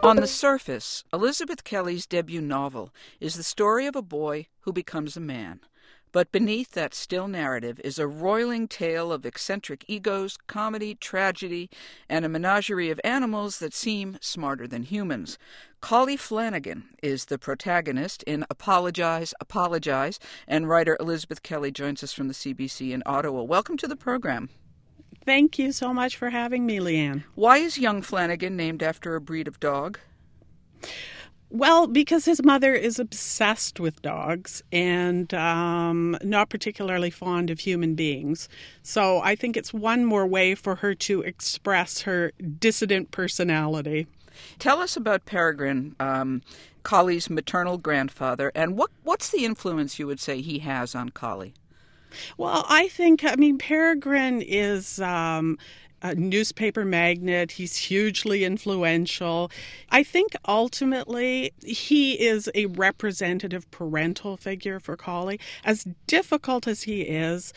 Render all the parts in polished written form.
On the surface, Elizabeth Kelly's debut novel is the story of a boy who becomes a man. But beneath that still narrative is a roiling tale of eccentric egos, comedy, tragedy, and a menagerie of animals that seem smarter than humans. Collie Flanagan is the protagonist in Apologize, Apologize, and writer Elizabeth Kelly joins us from the CBC in Ottawa. Welcome to the program. Thank you so much for having me, Leanne. Why is young Flanagan named after a breed of dog? Well, because his mother is obsessed with dogs and not particularly fond of human beings. So I think it's one more way for her to express her dissident personality. Tell us about Peregrine, Collie's maternal grandfather, and what's the influence you would say he has on Collie? Well, Peregrine is a newspaper magnate. He's hugely influential. I think ultimately he is a representative parental figure for Collie. As difficult as he is,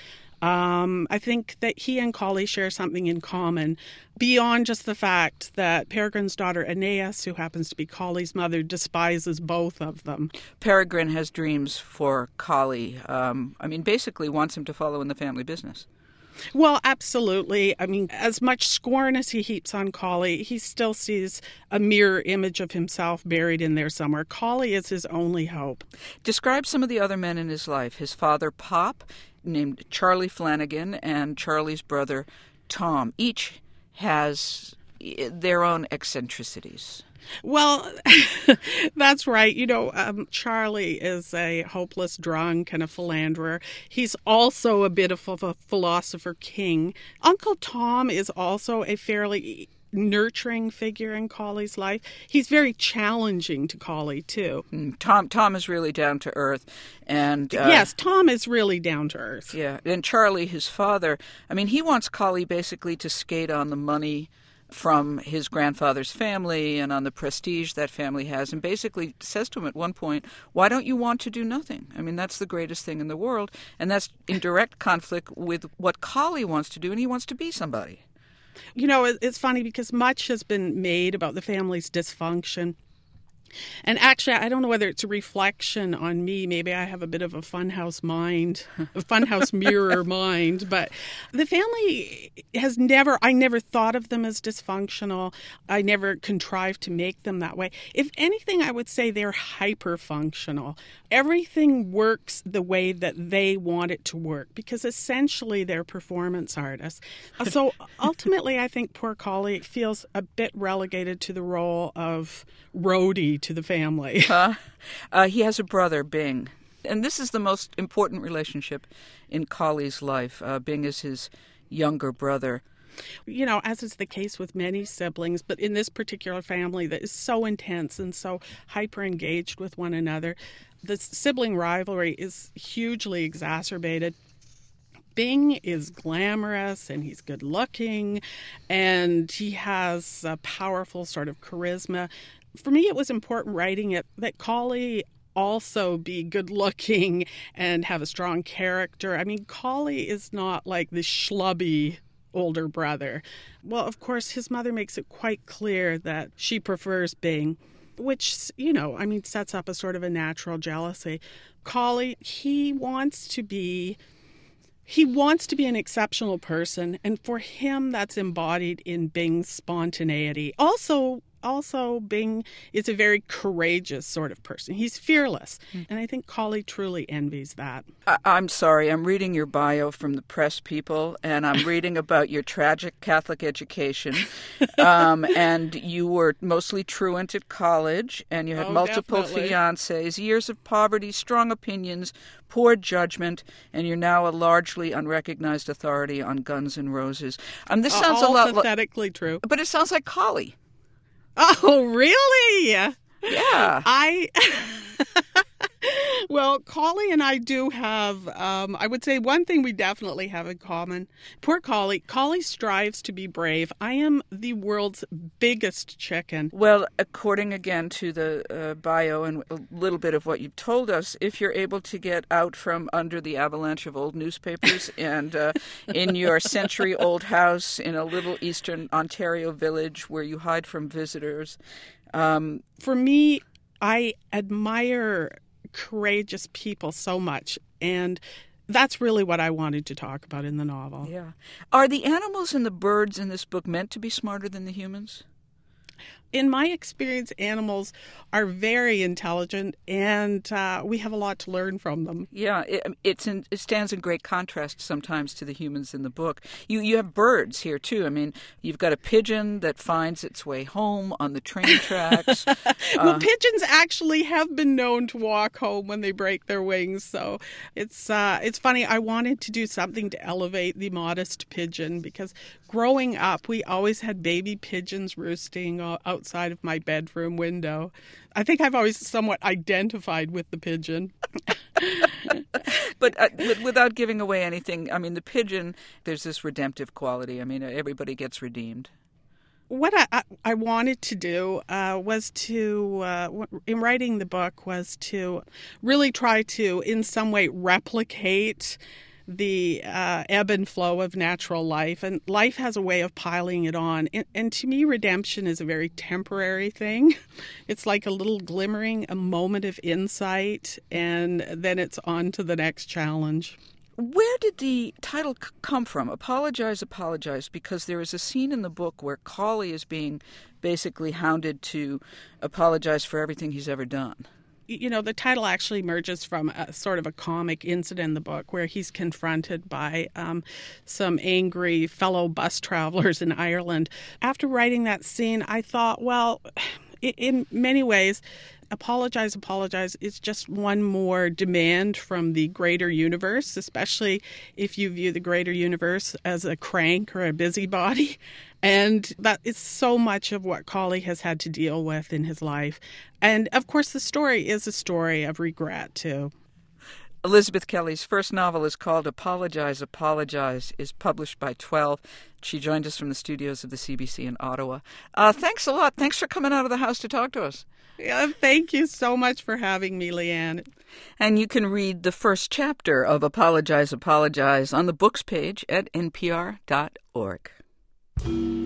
I think that he and Collie share something in common beyond just the fact that Peregrine's daughter Aeneas, who happens to be Collie's mother, despises both of them. Peregrine has dreams for Collie. Basically wants him to follow in the family business. Well, absolutely. As much scorn as he heaps on Collie, he still sees a mirror image of himself buried in there somewhere. Collie is his only hope. Describe some of the other men in his life. His father, Pop, named Charlie Flanagan, and Charlie's brother, Tom. Each has their own eccentricities. Well, that's right. Charlie is a hopeless drunk and a philanderer. He's also a bit of a philosopher king. Uncle Tom is also a fairly nurturing figure in Collie's life. He's very challenging to Collie, too. Tom is really down to earth. And yes, Tom is really down to earth. Yeah, and Charlie, his father, he wants Collie basically to skate on the money from his grandfather's family and on the prestige that family has, and basically says to him at one point, why don't you want to do nothing? That's the greatest thing in the world, and that's in direct conflict with what Collie wants to do, and he wants to be somebody. It's funny because much has been made about the family's dysfunction. And actually, I don't know whether it's a reflection on me. Maybe I have a bit of a funhouse mind, a funhouse mirror mind. But the family I never thought of them as dysfunctional. I never contrived to make them that way. If anything, I would say they're hyper-functional. Everything works the way that they want it to work because essentially they're performance artists. So ultimately, I think poor Collie feels a bit relegated to the role of roadie to the family. He has a brother, Bing. And this is the most important relationship in Collie's life. Bing is his younger brother. As is the case with many siblings, but in this particular family that is so intense and so hyper-engaged with one another, the sibling rivalry is hugely exacerbated. Bing is glamorous and he's good looking and he has a powerful sort of charisma. For me, it was important writing it that Collie also be good looking and have a strong character. Collie is not like the schlubby older brother. Well, of course, his mother makes it quite clear that she prefers Bing, which, sets up a sort of a natural jealousy. Collie, he wants to be an exceptional person, and for him that's embodied in Bing's spontaneity. Also, Bing is a very courageous sort of person. He's fearless, and I think Collie truly envies that. I'm sorry, I'm reading your bio from the Press People, and I'm reading about your tragic Catholic education, and you were mostly truant at college, and you had multiple fiancés, years of poverty, strong opinions, poor judgment, and you're now a largely unrecognized authority on Guns N' Roses. This sounds a lot pathetically true. But it sounds like Collie. Oh, really? Yeah. Well, Collie and I do have, I would say one thing we definitely have in common. Poor Collie. Collie strives to be brave. I am the world's biggest chicken. Well, according again to the bio and a little bit of what you've told us, if you're able to get out from under the avalanche of old newspapers and in your century-old house in a little eastern Ontario village where you hide from visitors. For me, I admire courageous people so much, and that's really what I wanted to talk about in the novel. Yeah. Are the animals and the birds in this book meant to be smarter than the humans? In my experience, animals are very intelligent, and we have a lot to learn from them. Yeah, it stands in great contrast sometimes to the humans in the book. You have birds here, too. I mean, you've got a pigeon that finds its way home on the train tracks. Well, pigeons actually have been known to walk home when they break their wings, so it's funny. I wanted to do something to elevate the modest pigeon, because growing up, we always had baby pigeons roosting outside of my bedroom window. I think I've always somewhat identified with the pigeon. But without giving away anything, I mean, the pigeon, there's this redemptive quality. I mean, everybody gets redeemed. What I wanted to do was to, in writing the book, was to really try to, in some way, replicate the ebb and flow of natural life. And life has a way of piling it on. And to me, redemption is a very temporary thing. It's like a little glimmering, a moment of insight, and then it's on to the next challenge. Where did the title come from? Apologize, Apologize, because there is a scene in the book where Collie is being basically hounded to apologize for everything he's ever done. You know, the title actually emerges from a sort of a comic incident in the book where he's confronted by some angry fellow bus travelers in Ireland. After writing that scene, I thought, well, in many ways, apologize is just one more demand from the greater universe, especially if you view the greater universe as a crank or a busybody. And that is so much of what Collie has had to deal with in his life. And of course, the story is a story of regret, too. Elizabeth Kelly's first novel is called Apologize, Apologize, is published by 12. She joined us from the studios of the CBC in Ottawa. Thanks a lot. Thanks for coming out of the house to talk to us. Yeah, thank you so much for having me, Leanne. And you can read the first chapter of Apologize, Apologize on the books page at npr.org.